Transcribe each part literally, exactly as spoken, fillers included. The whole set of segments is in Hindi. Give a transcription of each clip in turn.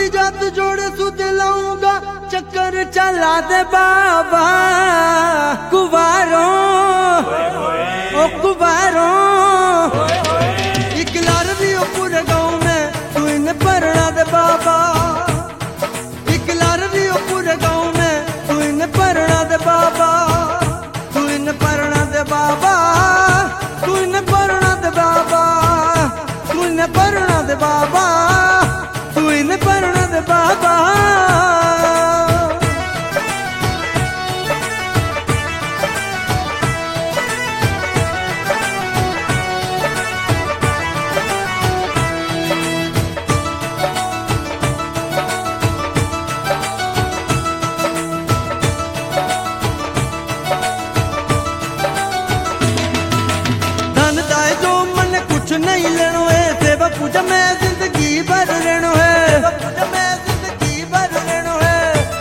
जोड़ी जात जोड़े सुध लाऊंगा चक्कर चला दे बाबा कुवारों ओ कुवारों इकलार भी ओ पूरे गाँव में तू इन्हें पढ़ा दे बाबा इकलार भी ओ पूरे गाँव में तू इन्हें पढ़ा दे बाबा तू इन्हें पढ़ा दे बाबा तू इन्हें पढ़ा दे बाबा तू इन्हें पढ़ा दे बाबा तू इन्हें पढ़ा दे बाबा नहीं लेनो है सेवा पूजा में जिंदगी भर रहनो है पूजा में जिंदगी भर रहनो है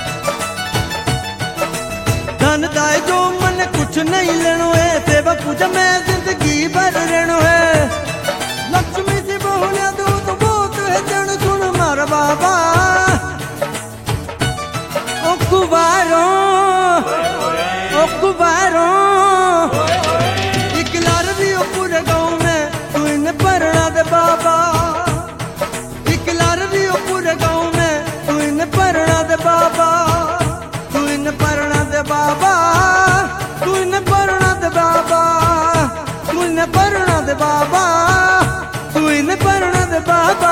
धन दाए जो मन कुछ नहीं लेनो है सेवा पूजा में जिंदगी भर रहनो है लक्ष्मी से बोलिया दो तो बहुत है जन सुन मारा बाबा ओ कुवारों ओ कुवारों इकलार भी ओ पूरे गाँव पढ़ा दे बाबा इकलार भी ओ पूरे गाँव में तू इन्हें पढ़ा दे बाबा तू इन्हें पढ़ा दे बाबा तू इन्हें पढ़ा दे बाबा तू इन्हें पढ़ा दे बाबा तू इन्हें पढ़ा दे बाबा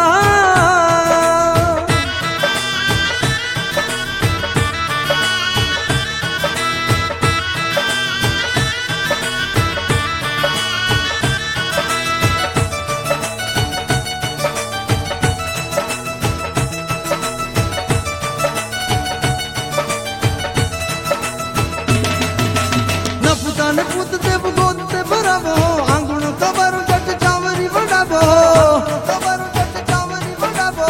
न पुत देव गोद ते भरावो आंगुण कबर जट चावरी वडावो कबर जट चावरी वडावो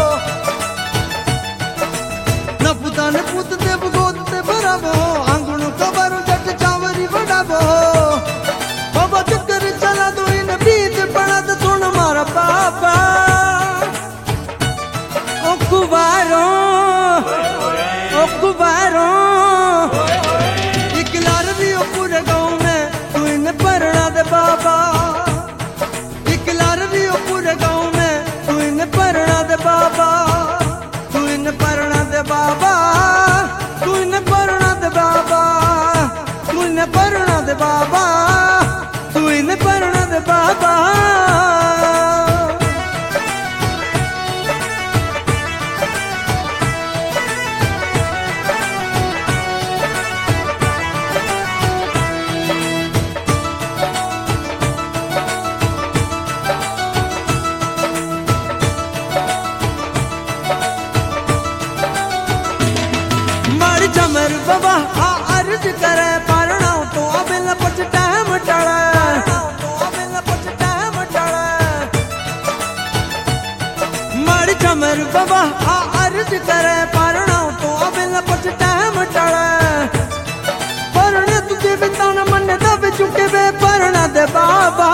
न पुता न पुत देव गोद ते भरावो आंगुण कबर जट चावरी वडावो बाबा चक्कर चला दो इन बीच पड़ा तो सुन मारा पापा ओ कुवारों ओ कुवारों पढ़ा दे बाबा इकलार भी ओ पूरे गाँव में तू इन्हें पढ़ा दे बाबा तू इन्हें पढ़ा दे बाबा तू इन्हें पढ़ा दे बाबा तू इन्हें पढ़ा दे बाबा तू इन्हें पढ़ा दे बाबा चमर बाबा आ अर्ज करे पढ़ना तो अबिल पछ टाइम टड़े तो अबिल पछ टाइम टड़े मर चमर बाबा आ अर्ज करे पढ़ना तो अबिल पछ टाइम टड़े पढ़ने तुझे बिताना मन दब चुके बे पढ़ना दे बाबा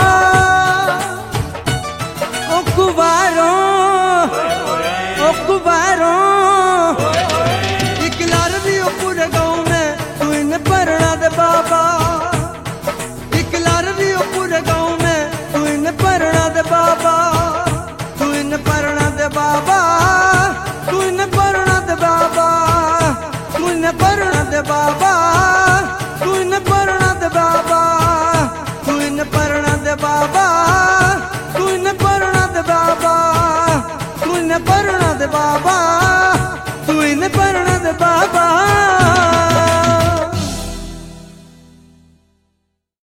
ओ कुवारों ओ कुवारों पढ़ा दे बाबा इकलार भी ओ पूरे गाँव में तू इन्हें पढ़ा दे बाबा तू इन्हें पढ़ा दे बाबा तू इन्हें पढ़ा दे बाबा तू इन्हें पढ़ा दे बाबा